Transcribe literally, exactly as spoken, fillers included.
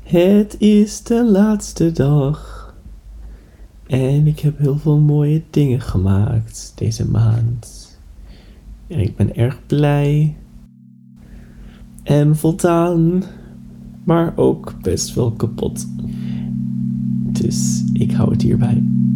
Het is de laatste dag. En ik heb heel veel mooie dingen gemaakt deze maand. En ik ben erg blij. En voldaan. Maar ook best wel kapot. Dus ik hou het hierbij.